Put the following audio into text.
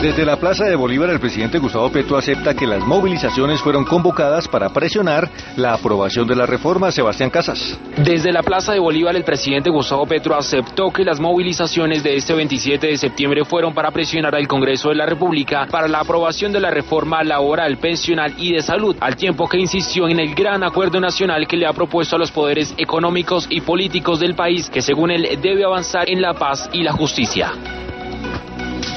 Desde la Plaza de Bolívar, el presidente Gustavo Petro acepta que las movilizaciones fueron convocadas para presionar la aprobación de la reforma. Sebastián Casas. Desde la Plaza de Bolívar, el presidente Gustavo Petro aceptó que las movilizaciones de este 27 de septiembre fueron para presionar al Congreso de la República para la aprobación de la reforma laboral, pensional y de salud, al tiempo que insistió en el gran acuerdo nacional que le ha propuesto a los poderes económicos y políticos del país, que según él debe avanzar en la paz y la justicia.